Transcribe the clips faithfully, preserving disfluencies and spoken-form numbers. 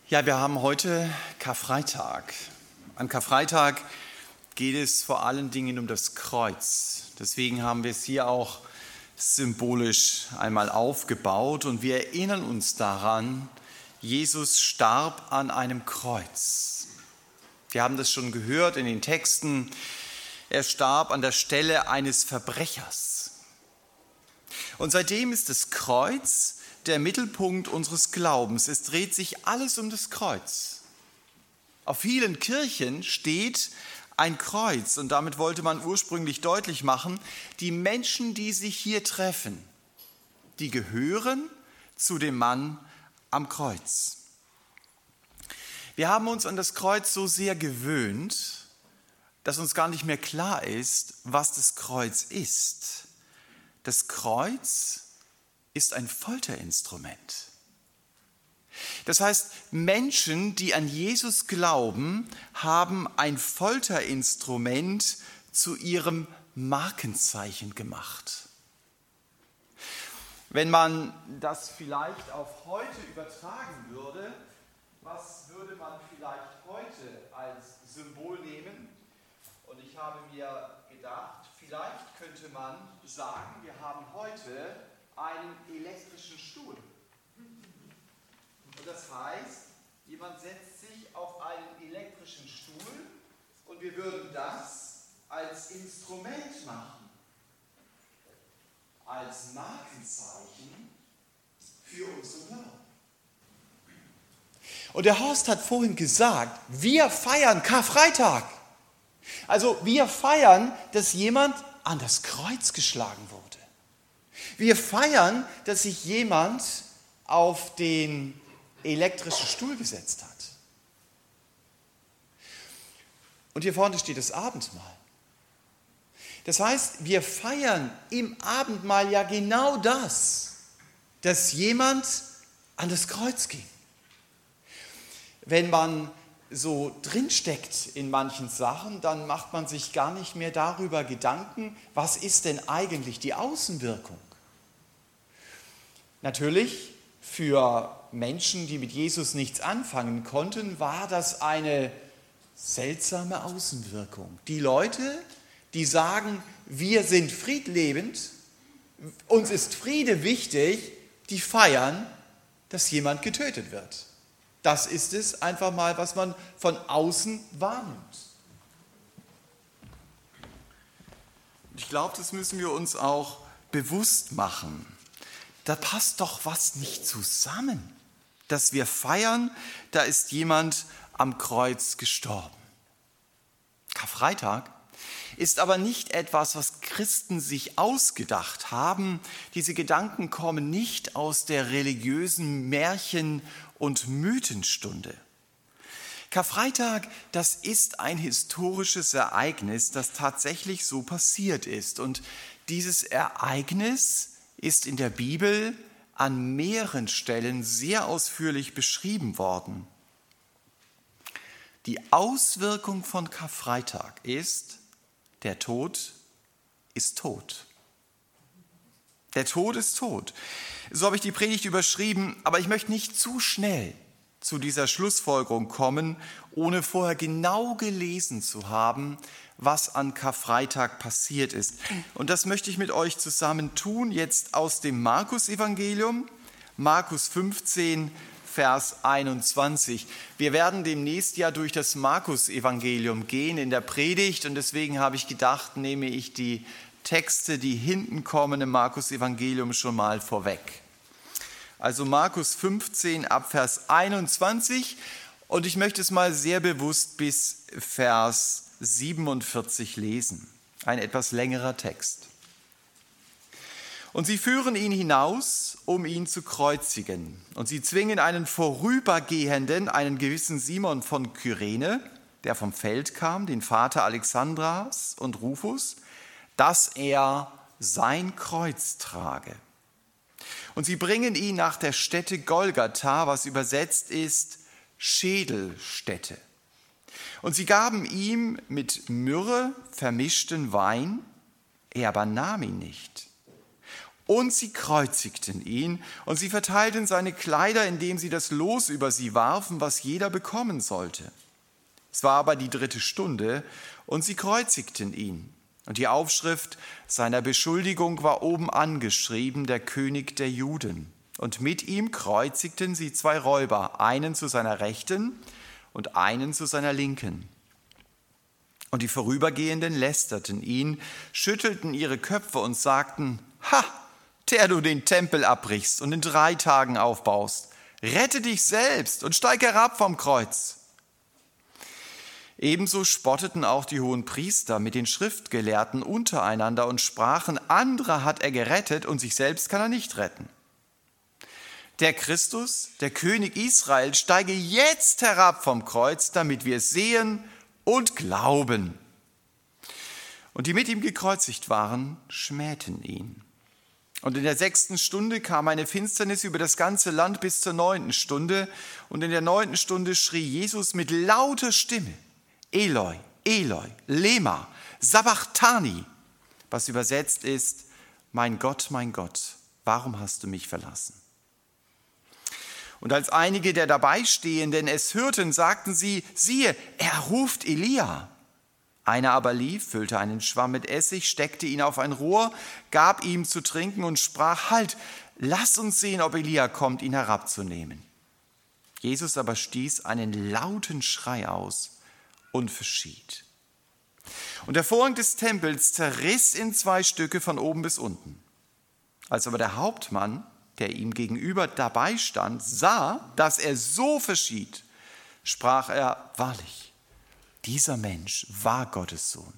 Ja, wir haben heute Karfreitag. An Karfreitag geht es vor allen Dingen um das Kreuz. Deswegen haben wir es hier auch symbolisch einmal aufgebaut und wir erinnern uns daran, Jesus starb an einem Kreuz. Wir haben das schon gehört in den Texten. Er starb an der Stelle eines Verbrechers. Und seitdem ist das Kreuz der Mittelpunkt unseres Glaubens. Es dreht sich alles um das Kreuz. Auf vielen Kirchen steht ein Kreuz und damit wollte man ursprünglich deutlich machen, die Menschen, die sich hier treffen, die gehören zu dem Mann am Kreuz. Wir haben uns an das Kreuz so sehr gewöhnt, dass uns gar nicht mehr klar ist, was das Kreuz ist. Das Kreuz ist ein Folterinstrument. Das heißt, Menschen, die an Jesus glauben, haben ein Folterinstrument zu ihrem Markenzeichen gemacht. Wenn man das vielleicht auf heute übertragen würde, was würde man vielleicht heute als Symbol nehmen? Und ich habe mir gedacht, vielleicht könnte man sagen, wir haben heute einen elektrischen Stuhl. Und das heißt, jemand setzt sich auf einen elektrischen Stuhl und wir würden das als Instrument machen, als Markenzeichen für unseren Glauben. Und der Horst hat vorhin gesagt, wir feiern Karfreitag. Also wir feiern, dass jemand an das Kreuz geschlagen wurde. Wir feiern, dass sich jemand auf den elektrischen Stuhl gesetzt hat. Und hier vorne steht das Abendmahl. Das heißt, wir feiern im Abendmahl ja genau das, dass jemand an das Kreuz ging. Wenn man so drinsteckt in manchen Sachen, dann macht man sich gar nicht mehr darüber Gedanken, was ist denn eigentlich die Außenwirkung? Natürlich, für Menschen, die mit Jesus nichts anfangen konnten, war das eine seltsame Außenwirkung. Die Leute, die sagen, wir sind friedlebend, uns ist Friede wichtig, die feiern, dass jemand getötet wird. Das ist es einfach mal, was man von außen wahrnimmt. Ich glaube, das müssen wir uns auch bewusst machen. Da passt doch was nicht zusammen, dass wir feiern, da ist jemand am Kreuz gestorben. Karfreitag ist aber nicht etwas, was Christen sich ausgedacht haben. Diese Gedanken kommen nicht aus der religiösen Märchen- und Mythenstunde. Karfreitag, das ist ein historisches Ereignis, das tatsächlich so passiert ist. Und dieses Ereignis ist in der Bibel an mehreren Stellen sehr ausführlich beschrieben worden. Die Auswirkung von Karfreitag ist, der Tod ist tot. Der Tod ist tot. So habe ich die Predigt überschrieben, aber ich möchte nicht zu schnell zu dieser Schlussfolgerung kommen, ohne vorher genau gelesen zu haben, was an Karfreitag passiert ist. Und das möchte ich mit euch zusammen tun, jetzt aus dem Markus-Evangelium, Markus fünfzehn, Vers einundzwanzig. Wir werden demnächst ja durch das Markus-Evangelium gehen in der Predigt und deswegen habe ich gedacht, nehme ich die Texte, die hinten kommen im Markus-Evangelium schon mal vorweg. Also Markus fünfzehn ab Vers einundzwanzig und ich möchte es mal sehr bewusst bis Vers siebenundvierzig lesen. Ein etwas längerer Text. Und sie führen ihn hinaus, um ihn zu kreuzigen. Und sie zwingen einen Vorübergehenden, einen gewissen Simon von Kyrene, der vom Feld kam, den Vater Alexandras und Rufus, dass er sein Kreuz trage. Und sie bringen ihn nach der Stätte Golgatha, was übersetzt ist Schädelstätte. Und sie gaben ihm mit Myrrhe vermischten Wein, er aber nahm ihn nicht. und sie kreuzigten ihn und sie verteilten seine Kleider, indem sie das Los über sie warfen, was jeder bekommen sollte. Es war aber die dritte Stunde und sie kreuzigten ihn. Und die Aufschrift seiner Beschuldigung war oben angeschrieben, der König der Juden. Und mit ihm kreuzigten sie zwei Räuber, einen zu seiner Rechten und einen zu seiner Linken. Und die Vorübergehenden lästerten ihn, schüttelten ihre Köpfe und sagten: Ha, der du den Tempel abbrichst und in drei Tagen aufbaust, rette dich selbst und steig herab vom Kreuz. Ebenso spotteten auch die Hohenpriester mit den Schriftgelehrten untereinander und sprachen: Andere hat er gerettet und sich selbst kann er nicht retten. Der Christus, der König Israel, steige jetzt herab vom Kreuz, damit wir es sehen und glauben. Und die mit ihm gekreuzigt waren, schmähten ihn. Und in der sechsten Stunde kam eine Finsternis über das ganze Land bis zur neunten Stunde. Und in der neunten Stunde schrie Jesus mit lauter Stimme: Eloi, Eloi, lema, sabachthani, was übersetzt ist: Mein Gott, mein Gott, warum hast du mich verlassen? Und als einige der Dabeistehenden es hörten, sagten sie: Siehe, er ruft Elia. Einer aber lief, füllte einen Schwamm mit Essig, steckte ihn auf ein Rohr, gab ihm zu trinken und sprach: Halt, lass uns sehen, ob Elia kommt, ihn herabzunehmen. Jesus aber stieß einen lauten Schrei aus und verschied. Und der Vorhang des Tempels zerriss in zwei Stücke von oben bis unten. Als aber der Hauptmann, der ihm gegenüber dabei stand, sah, dass er so verschied, sprach er: Wahrlich, dieser Mensch war Gottes Sohn.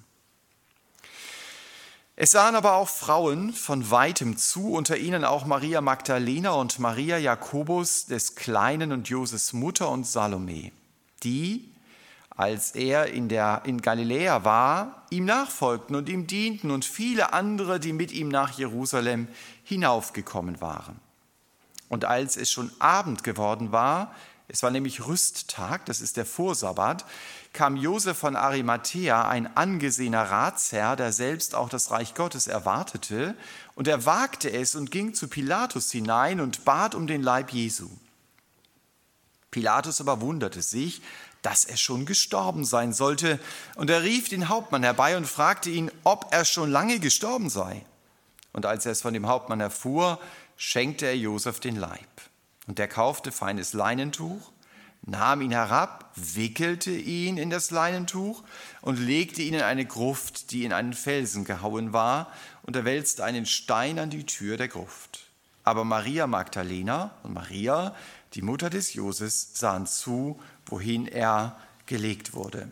Es sahen aber auch Frauen von weitem zu, unter ihnen auch Maria Magdalena und Maria Jakobus des Kleinen und Joses Mutter und Salome, die, als er in, der, in Galiläa war, ihm nachfolgten und ihm dienten, und viele andere, die mit ihm nach Jerusalem hinaufgekommen waren. Und als es schon Abend geworden war, es war nämlich Rüsttag, das ist der Vorsabbat, kam Josef von Arimathäa, ein angesehener Ratsherr, der selbst auch das Reich Gottes erwartete, und er wagte es und ging zu Pilatus hinein und bat um den Leib Jesu. Pilatus aber wunderte sich, dass er schon gestorben sein sollte, und er rief den Hauptmann herbei und fragte ihn, ob er schon lange gestorben sei. Und als er es von dem Hauptmann erfuhr, schenkte er Josef den Leib. Und der kaufte feines Leinentuch, nahm ihn herab, wickelte ihn in das Leinentuch und legte ihn in eine Gruft, die in einen Felsen gehauen war, und er wälzte einen Stein an die Tür der Gruft. Aber Maria Magdalena und Maria, die Mutter des Joses, sahen zu, wohin er gelegt wurde.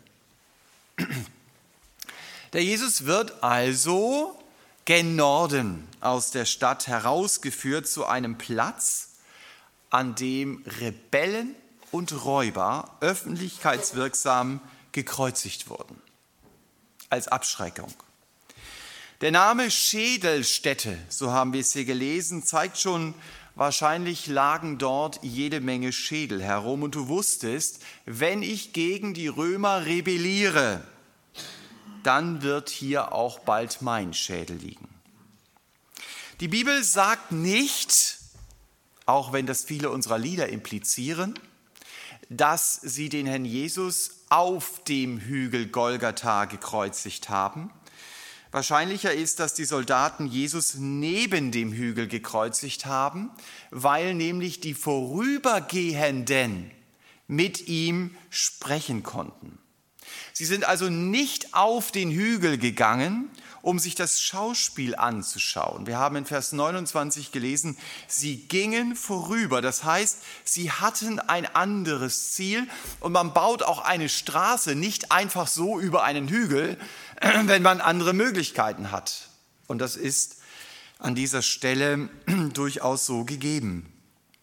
Der Jesus wird also gen Norden aus der Stadt herausgeführt zu einem Platz, an dem Rebellen und Räuber öffentlichkeitswirksam gekreuzigt wurden. Als Abschreckung. Der Name Schädelstätte, so haben wir es hier gelesen, zeigt schon, wahrscheinlich lagen dort jede Menge Schädel herum. Und du wusstest, wenn ich gegen die Römer rebelliere, dann wird hier auch bald mein Schädel liegen. Die Bibel sagt nicht, auch wenn das viele unserer Lieder implizieren, dass sie den Herrn Jesus auf dem Hügel Golgatha gekreuzigt haben. Wahrscheinlicher ist, dass die Soldaten Jesus neben dem Hügel gekreuzigt haben, weil nämlich die Vorübergehenden mit ihm sprechen konnten. Sie sind also nicht auf den Hügel gegangen, um sich das Schauspiel anzuschauen. Wir haben in Vers neunundzwanzig gelesen, sie gingen vorüber. Das heißt, sie hatten ein anderes Ziel, und man baut auch eine Straße nicht einfach so über einen Hügel, wenn man andere Möglichkeiten hat. Und das ist an dieser Stelle durchaus so gegeben.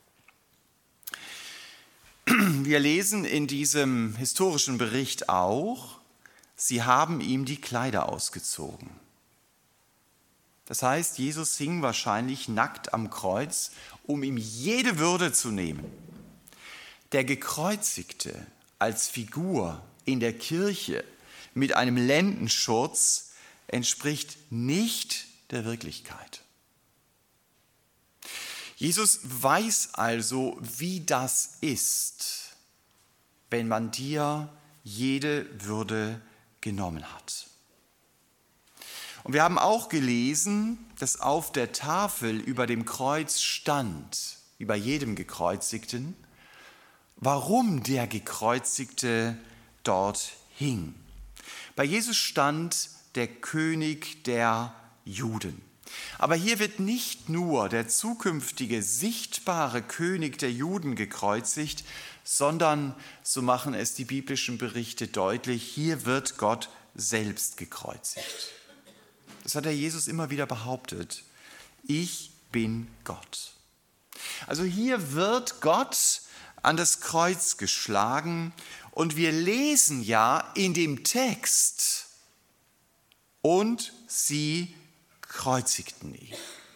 Wir lesen in diesem historischen Bericht auch, sie haben ihm die Kleider ausgezogen. Das heißt, Jesus hing wahrscheinlich nackt am Kreuz, um ihm jede Würde zu nehmen. Der Gekreuzigte als Figur in der Kirche mit einem Lendenschurz entspricht nicht der Wirklichkeit. Jesus weiß also, wie das ist, wenn man dir jede Würde genommen hat. Und wir haben auch gelesen, dass auf der Tafel über dem Kreuz stand, über jedem Gekreuzigten, warum der Gekreuzigte dort hing. Bei Jesus stand der König der Juden. Aber hier wird nicht nur der zukünftige, sichtbare König der Juden gekreuzigt, sondern, so machen es die biblischen Berichte deutlich, hier wird Gott selbst gekreuzigt. Das hat der Jesus immer wieder behauptet. Ich bin Gott. Also hier wird Gott an das Kreuz geschlagen und wir lesen ja in dem Text, und sie kreuzigten ihn.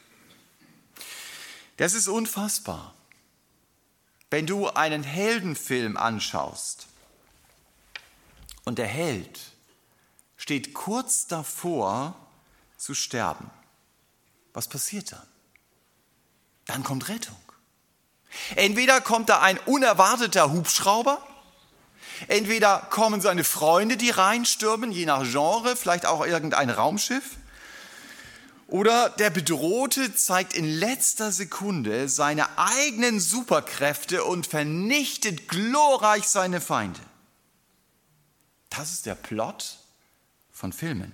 Das ist unfassbar. Wenn du einen Heldenfilm anschaust und der Held steht kurz davor zu sterben, was passiert dann? Dann kommt Rettung. Entweder kommt da ein unerwarteter Hubschrauber, entweder kommen seine Freunde, die reinstürmen, je nach Genre, vielleicht auch irgendein Raumschiff, oder der Bedrohte zeigt in letzter Sekunde seine eigenen Superkräfte und vernichtet glorreich seine Feinde. Das ist der Plot von Filmen.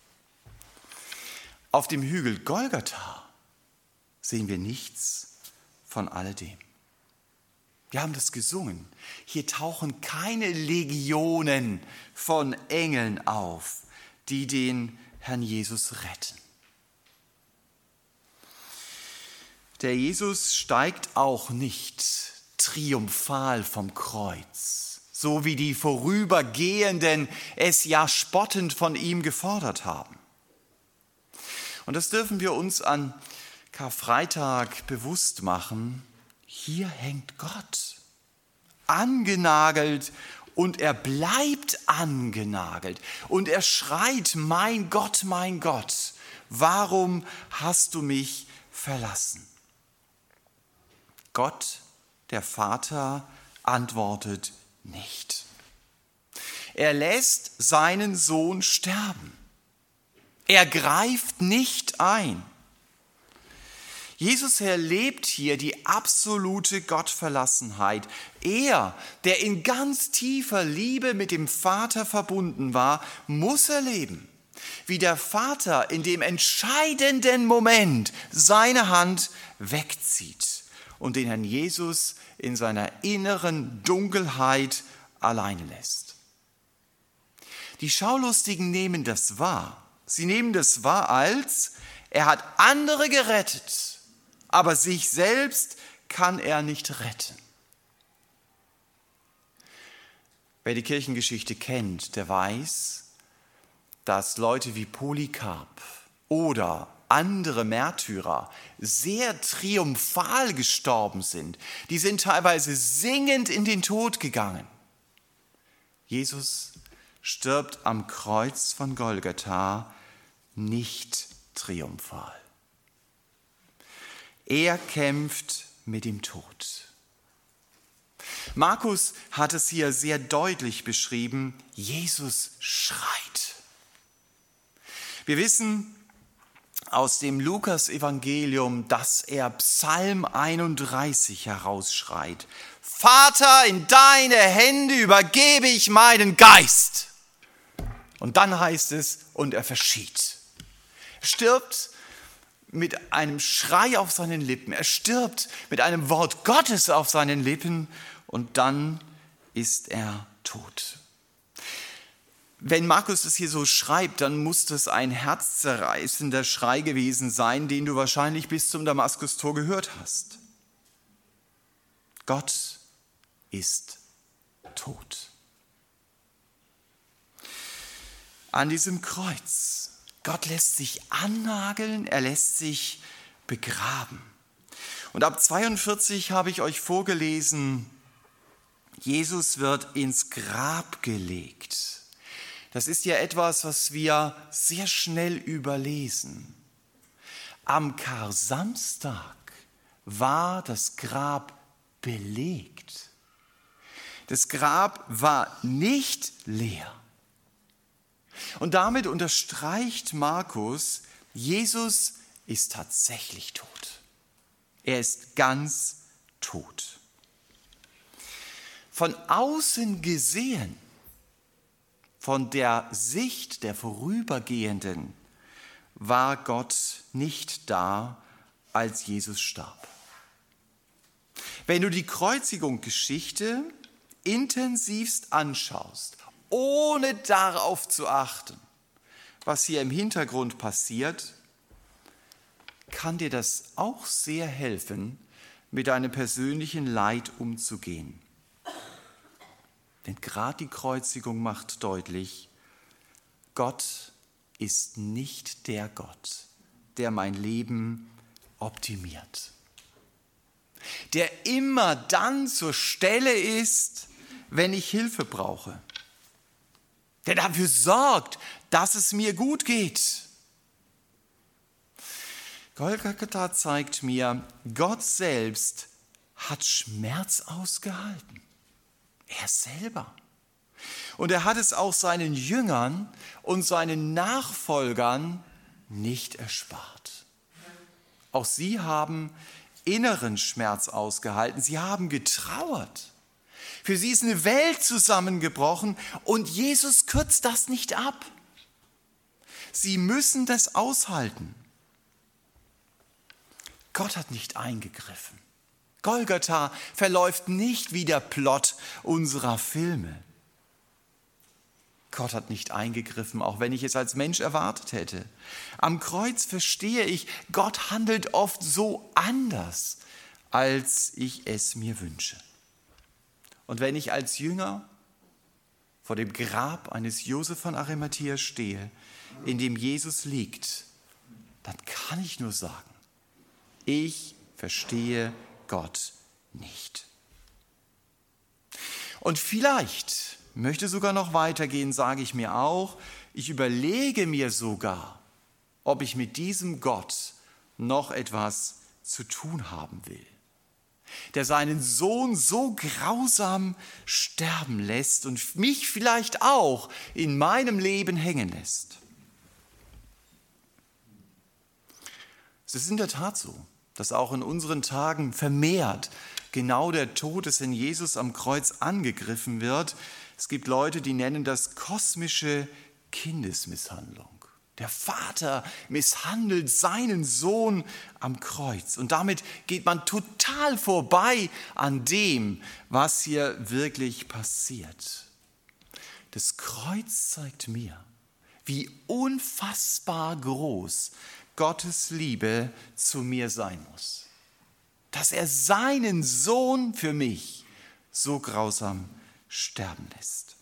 Auf dem Hügel Golgatha sehen wir nichts von alledem. Wir haben das gesungen. Hier tauchen keine Legionen von Engeln auf, die den Herrn Jesus retten. Der Jesus steigt auch nicht triumphal vom Kreuz, so wie die Vorübergehenden es ja spottend von ihm gefordert haben. Und das dürfen wir uns an Karfreitag bewusst machen. Hier hängt Gott, angenagelt, und er bleibt angenagelt. Und er schreit, mein Gott, mein Gott, warum hast du mich verlassen? Gott, der Vater, antwortet nicht. Er lässt seinen Sohn sterben. Er greift nicht ein. Jesus erlebt hier die absolute Gottverlassenheit. Er, der in ganz tiefer Liebe mit dem Vater verbunden war, muss erleben, wie der Vater in dem entscheidenden Moment seine Hand wegzieht und den Herrn Jesus in seiner inneren Dunkelheit alleine lässt. Die Schaulustigen nehmen das wahr. Sie nehmen das wahr als, er hat andere gerettet, aber sich selbst kann er nicht retten. Wer die Kirchengeschichte kennt, der weiß, dass Leute wie Polycarp oder andere Märtyrer sehr triumphal gestorben sind. Die sind teilweise singend in den Tod gegangen. Jesus stirbt am Kreuz von Golgatha nicht triumphal. Er kämpft mit dem Tod. Markus hat es hier sehr deutlich beschrieben, Jesus schreit. Wir wissen aus dem Lukas-Evangelium, dass er Psalm einunddreißig herausschreit. Vater, in deine Hände übergebe ich meinen Geist. Und dann heißt es, und er verschied. Er stirbt mit einem Schrei auf seinen Lippen. Er stirbt mit einem Wort Gottes auf seinen Lippen und dann ist er tot. Wenn Markus es hier so schreibt, dann muss das ein herzzerreißender Schrei gewesen sein, den du wahrscheinlich bis zum Damaskustor gehört hast. Gott ist tot. An diesem Kreuz. Gott lässt sich annageln, er lässt sich begraben. Und ab zweiundvierzig habe ich euch vorgelesen, Jesus wird ins Grab gelegt. Das ist ja etwas, was wir sehr schnell überlesen. Am Karsamstag war das Grab belegt. Das Grab war nicht leer. Und damit unterstreicht Markus, Jesus ist tatsächlich tot. Er ist ganz tot. Von außen gesehen, von der Sicht der Vorübergehenden, war Gott nicht da, als Jesus starb. Wenn du die Kreuzigungsgeschichte intensivst anschaust, ohne darauf zu achten, was hier im Hintergrund passiert, kann dir das auch sehr helfen, mit deinem persönlichen Leid umzugehen. Denn gerade die Kreuzigung macht deutlich, Gott ist nicht der Gott, der mein Leben optimiert. Der immer dann zur Stelle ist, wenn ich Hilfe brauche. Der dafür sorgt, dass es mir gut geht. Golgatha zeigt mir, Gott selbst hat Schmerz ausgehalten. Er selber. Und er hat es auch seinen Jüngern und seinen Nachfolgern nicht erspart. Auch sie haben inneren Schmerz ausgehalten. Sie haben getrauert. Für sie ist eine Welt zusammengebrochen und Jesus kürzt das nicht ab. Sie müssen das aushalten. Gott hat nicht eingegriffen. Golgatha verläuft nicht wie der Plot unserer Filme. Gott hat nicht eingegriffen, auch wenn ich es als Mensch erwartet hätte. Am Kreuz verstehe ich, Gott handelt oft so anders, als ich es mir wünsche. Und wenn ich als Jünger vor dem Grab eines Josef von Arimathäa stehe, in dem Jesus liegt, dann kann ich nur sagen, ich verstehe Gott nicht. Und vielleicht möchte sogar noch weitergehen, sage ich mir auch, ich überlege mir sogar, ob ich mit diesem Gott noch etwas zu tun haben will, der seinen Sohn so grausam sterben lässt und mich vielleicht auch in meinem Leben hängen lässt. Es ist in der Tat so, dass auch in unseren Tagen vermehrt genau der Tod des Herrn Jesus am Kreuz angegriffen wird. Es gibt Leute, die nennen das kosmische Kindesmisshandlung. Der Vater misshandelt seinen Sohn am Kreuz. Und damit geht man total vorbei an dem, was hier wirklich passiert. Das Kreuz zeigt mir, wie unfassbar groß Gottes Liebe zu mir sein muss. Dass er seinen Sohn für mich so grausam sterben lässt.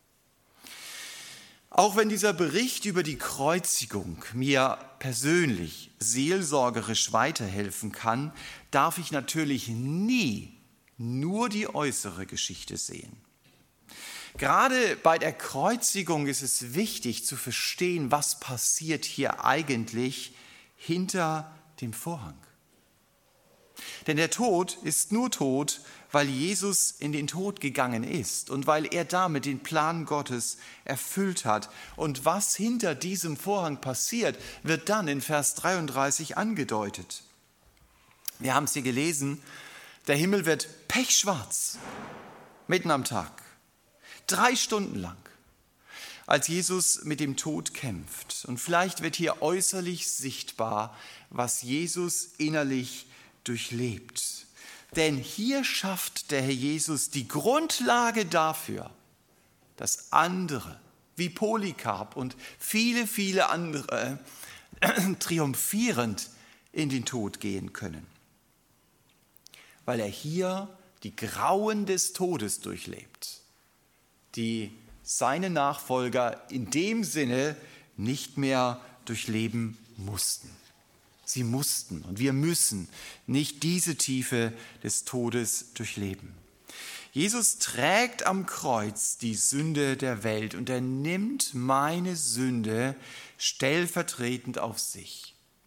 Auch wenn dieser Bericht über die Kreuzigung mir persönlich seelsorgerisch weiterhelfen kann, darf ich natürlich nie nur die äußere Geschichte sehen. Gerade bei der Kreuzigung ist es wichtig zu verstehen, was passiert hier eigentlich hinter dem Vorhang. Denn der Tod ist nur tot, weil Jesus in den Tod gegangen ist und weil er damit den Plan Gottes erfüllt hat. Und was hinter diesem Vorhang passiert, wird dann in Vers dreiunddreißig angedeutet. Wir haben es hier gelesen, der Himmel wird pechschwarz, mitten am Tag, drei Stunden lang, als Jesus mit dem Tod kämpft. Und vielleicht wird hier äußerlich sichtbar, was Jesus innerlich durchlebt. Denn hier schafft der Herr Jesus die Grundlage dafür, dass andere, wie Polycarp und viele, viele andere, äh, triumphierend in den Tod gehen können. Weil er hier die Grauen des Todes durchlebt, die seine Nachfolger in dem Sinne nicht mehr durchleben mussten. Sie mussten und wir müssen nicht diese Tiefe des Todes durchleben. Jesus trägt am Kreuz die Sünde der Welt und er nimmt meine Sünde stellvertretend auf sich.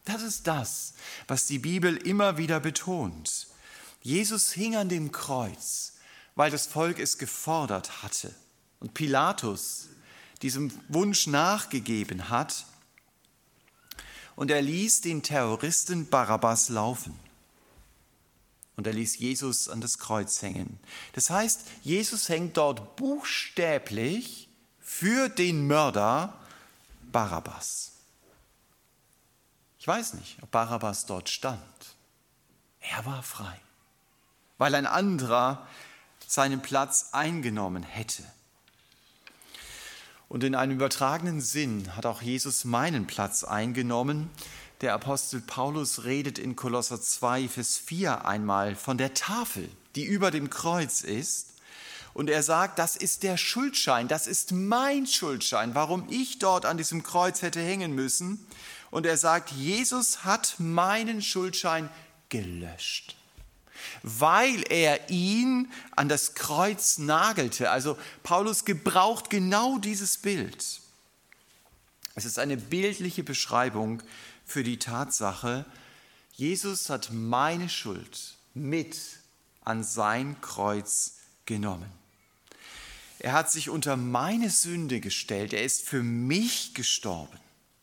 Das ist das, was die Bibel immer wieder betont. Jesus hing an dem Kreuz, weil das Volk es gefordert hatte und Pilatus diesem Wunsch nachgegeben hat und er ließ den Terroristen Barabbas laufen. Und er ließ Jesus an das Kreuz hängen. Das heißt, Jesus hängt dort buchstäblich für den Mörder Barabbas. Ich weiß nicht, ob Barabbas dort stand. Er war frei, weil ein anderer seinen Platz eingenommen hätte. Und in einem übertragenen Sinn hat auch Jesus meinen Platz eingenommen. Der Apostel Paulus redet in Kolosser zwei, Vers vier einmal von der Tafel, die über dem Kreuz ist. Und er sagt, das ist der Schuldschein, das ist mein Schuldschein, warum ich dort an diesem Kreuz hätte hängen müssen. Und er sagt, Jesus hat meinen Schuldschein gelöscht, weil er ihn an das Kreuz nagelte. Also Paulus gebraucht genau dieses Bild. Es ist eine bildliche Beschreibung für die Tatsache, Jesus hat meine Schuld mit an sein Kreuz genommen. Er hat sich unter meine Sünde gestellt, er ist für mich gestorben,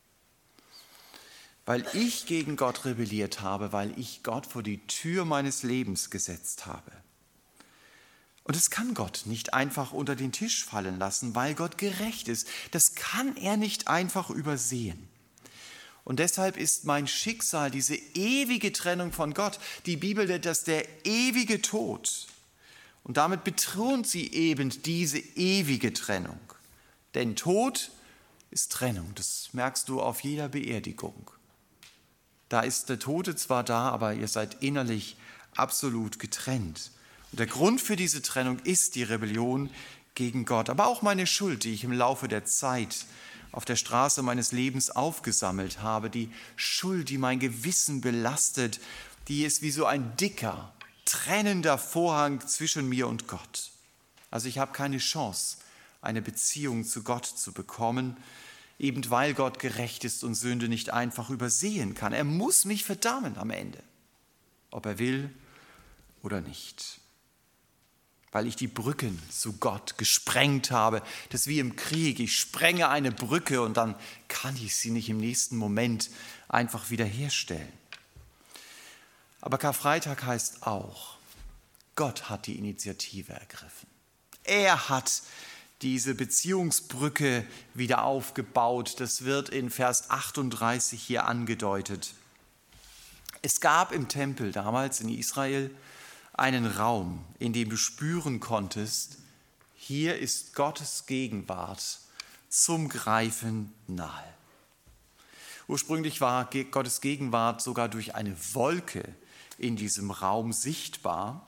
weil ich gegen Gott rebelliert habe, weil ich Gott vor die Tür meines Lebens gesetzt habe. Und das kann Gott nicht einfach unter den Tisch fallen lassen, weil Gott gerecht ist. Das kann er nicht einfach übersehen. Und deshalb ist mein Schicksal diese ewige Trennung von Gott. Die Bibel nennt das der ewige Tod. Und damit betont sie eben diese ewige Trennung. Denn Tod ist Trennung. Das merkst du auf jeder Beerdigung. Da ist der Tote zwar da, aber ihr seid innerlich absolut getrennt. Und der Grund für diese Trennung ist die Rebellion gegen Gott, aber auch meine Schuld, die ich im Laufe der Zeit auf der Straße meines Lebens aufgesammelt habe, die Schuld, die mein Gewissen belastet, die ist wie so ein dicker, trennender Vorhang zwischen mir und Gott. Also ich habe keine Chance, eine Beziehung zu Gott zu bekommen, eben weil Gott gerecht ist und Sünde nicht einfach übersehen kann. Er muss mich verdammen am Ende, ob er will oder nicht. Weil ich die Brücken zu Gott gesprengt habe. Das ist wie im Krieg. Ich sprenge eine Brücke und dann kann ich sie nicht im nächsten Moment einfach wiederherstellen. Aber Karfreitag heißt auch, Gott hat die Initiative ergriffen. Er hat diese Beziehungsbrücke wieder aufgebaut. Das wird in Vers achtunddreißig hier angedeutet. Es gab im Tempel damals in Israel einen Raum, in dem du spüren konntest, hier ist Gottes Gegenwart zum Greifen nahe. Ursprünglich war Gottes Gegenwart sogar durch eine Wolke in diesem Raum sichtbar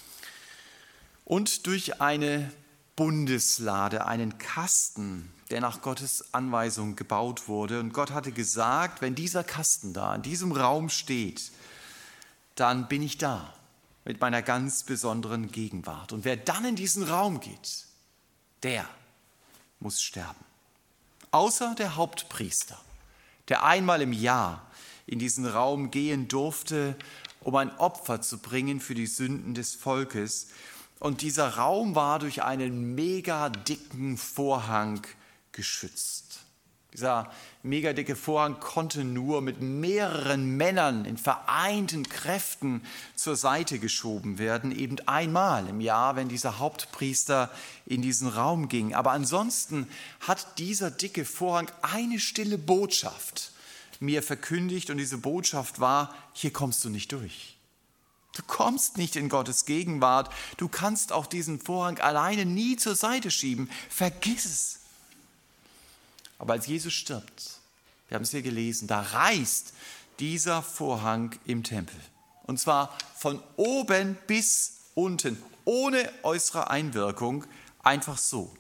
und durch eine Bundeslade, einen Kasten, der nach Gottes Anweisung gebaut wurde. Und Gott hatte gesagt, wenn dieser Kasten da in diesem Raum steht, dann bin ich da mit meiner ganz besonderen Gegenwart. Und wer dann in diesen Raum geht, der muss sterben. Außer der Hauptpriester, der einmal im Jahr in diesen Raum gehen durfte, um ein Opfer zu bringen für die Sünden des Volkes. Und dieser Raum war durch einen mega dicken Vorhang geschützt. Dieser mega dicke Vorhang konnte nur mit mehreren Männern in vereinten Kräften zur Seite geschoben werden, eben einmal im Jahr, wenn dieser Hauptpriester in diesen Raum ging. Aber ansonsten hat dieser dicke Vorhang eine stille Botschaft mir verkündigt und diese Botschaft war, hier kommst du nicht durch. Du kommst nicht in Gottes Gegenwart, du kannst auch diesen Vorhang alleine nie zur Seite schieben, vergiss es. Aber als Jesus stirbt, wir haben es hier gelesen, da reißt dieser Vorhang im Tempel. Und zwar von oben bis unten, ohne äußere Einwirkung, einfach so.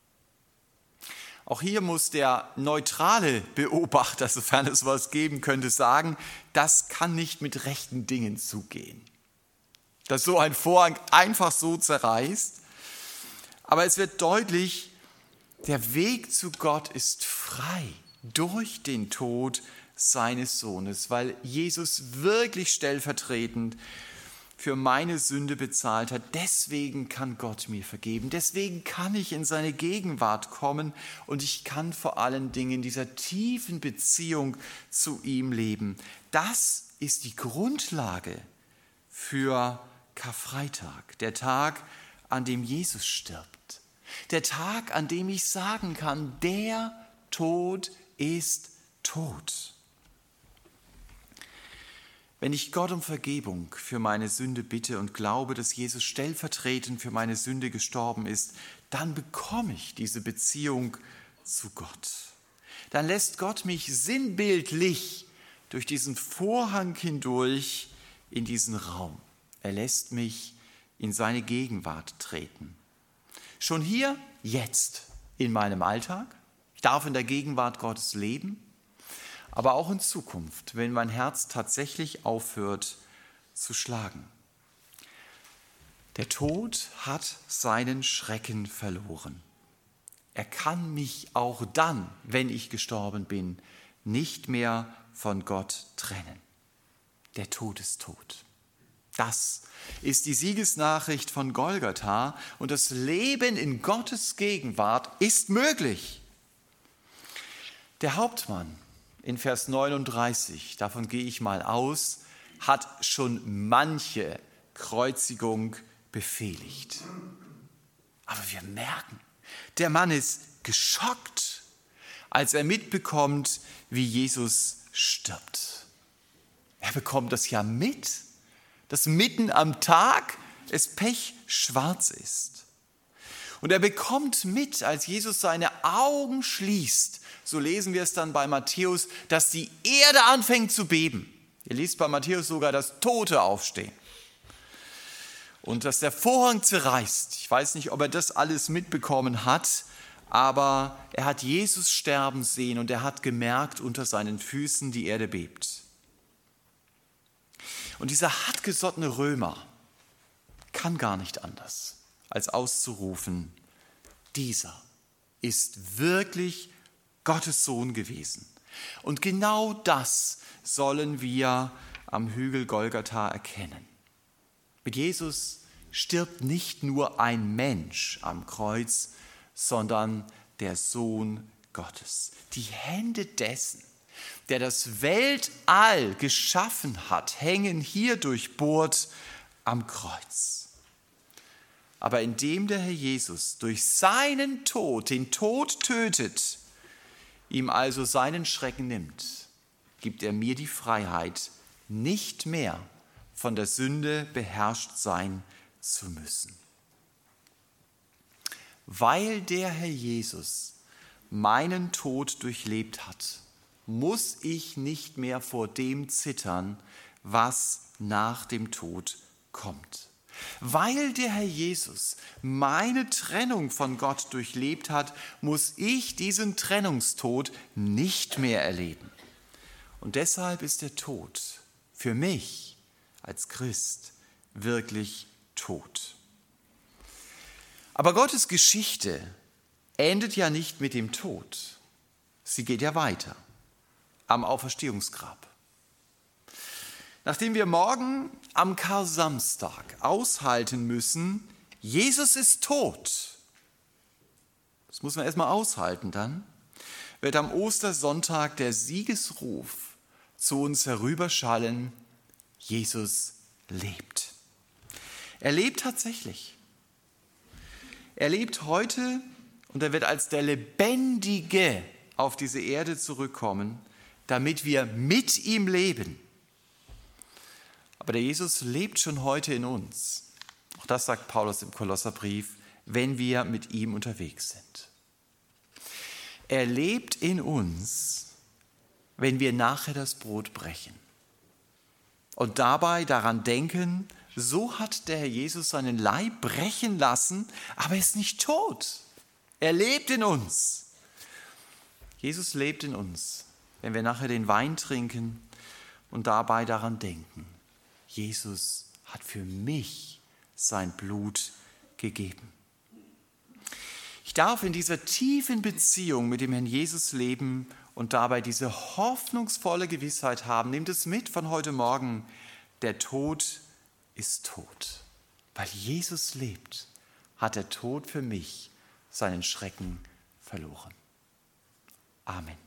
Auch hier muss der neutrale Beobachter, sofern es was geben könnte, sagen, das kann nicht mit rechten Dingen zugehen. Dass so ein Vorhang einfach so zerreißt. Aber es wird deutlich, der Weg zu Gott ist frei durch den Tod seines Sohnes, weil Jesus wirklich stellvertretend für meine Sünde bezahlt hat. Deswegen kann Gott mir vergeben. Deswegen kann ich in seine Gegenwart kommen und ich kann vor allen Dingen in dieser tiefen Beziehung zu ihm leben. Das ist die Grundlage für Karfreitag, der Tag, an dem Jesus stirbt. Der Tag, an dem ich sagen kann, der Tod ist tot. Wenn ich Gott um Vergebung für meine Sünde bitte und glaube, dass Jesus stellvertretend für meine Sünde gestorben ist, dann bekomme ich diese Beziehung zu Gott. Dann lässt Gott mich sinnbildlich durch diesen Vorhang hindurch in diesen Raum. Er lässt mich in seine Gegenwart treten. Schon hier, jetzt, in meinem Alltag. Ich darf in der Gegenwart Gottes leben. Aber auch in Zukunft, wenn mein Herz tatsächlich aufhört zu schlagen. Der Tod hat seinen Schrecken verloren. Er kann mich auch dann, wenn ich gestorben bin, nicht mehr von Gott trennen. Der Tod ist tot. Das ist die Siegesnachricht von Golgatha und das Leben in Gottes Gegenwart ist möglich. Der Hauptmann in Vers neununddreißig, davon gehe ich mal aus, hat schon manche Kreuzigung befehligt. Aber wir merken, der Mann ist geschockt, als er mitbekommt, wie Jesus stirbt. Er bekommt das ja mit, dass mitten am Tag es pechschwarz ist. Und er bekommt mit, als Jesus seine Augen schließt, so lesen wir es dann bei Matthäus, dass die Erde anfängt zu beben. Ihr liest bei Matthäus sogar, dass Tote aufstehen. Und dass der Vorhang zerreißt. Ich weiß nicht, ob er das alles mitbekommen hat, aber er hat Jesus sterben sehen und er hat gemerkt, unter seinen Füßen die Erde bebt. Und dieser hartgesottene Römer kann gar nicht anders, als auszurufen, dieser ist wirklich Gottes Sohn gewesen. Und genau das sollen wir am Hügel Golgatha erkennen. Mit Jesus stirbt nicht nur ein Mensch am Kreuz, sondern der Sohn Gottes. Die Hände dessen, der das Weltall geschaffen hat, hängen hier durchbohrt am Kreuz. Aber indem der Herr Jesus durch seinen Tod den Tod tötet, ihm also seinen Schrecken nimmt, gibt er mir die Freiheit, nicht mehr von der Sünde beherrscht sein zu müssen. Weil der Herr Jesus meinen Tod durchlebt hat, muss ich nicht mehr vor dem zittern, was nach dem Tod kommt. Weil der Herr Jesus meine Trennung von Gott durchlebt hat, muss ich diesen Trennungstod nicht mehr erleben. Und deshalb ist der Tod für mich als Christ wirklich tot. Aber Gottes Geschichte endet ja nicht mit dem Tod. Sie geht ja weiter am Auferstehungsgrab. Nachdem wir morgen am Karsamstag aushalten müssen, Jesus ist tot. Das muss man erstmal aushalten dann, wird am Ostersonntag der Siegesruf zu uns herüberschallen, Jesus lebt. Er lebt tatsächlich. Er lebt heute und er wird als der Lebendige auf diese Erde zurückkommen, damit wir mit ihm leben. Aber der Jesus lebt schon heute in uns. Auch das sagt Paulus im Kolosserbrief, wenn wir mit ihm unterwegs sind. Er lebt in uns, wenn wir nachher das Brot brechen. Und dabei daran denken, so hat der Herr Jesus seinen Leib brechen lassen, aber er ist nicht tot. Er lebt in uns. Jesus lebt in uns, wenn wir nachher den Wein trinken und dabei daran denken. Jesus hat für mich sein Blut gegeben. Ich darf in dieser tiefen Beziehung mit dem Herrn Jesus leben und dabei diese hoffnungsvolle Gewissheit haben. Nehmt es mit von heute Morgen, der Tod ist tot. Weil Jesus lebt, hat der Tod für mich seinen Schrecken verloren. Amen.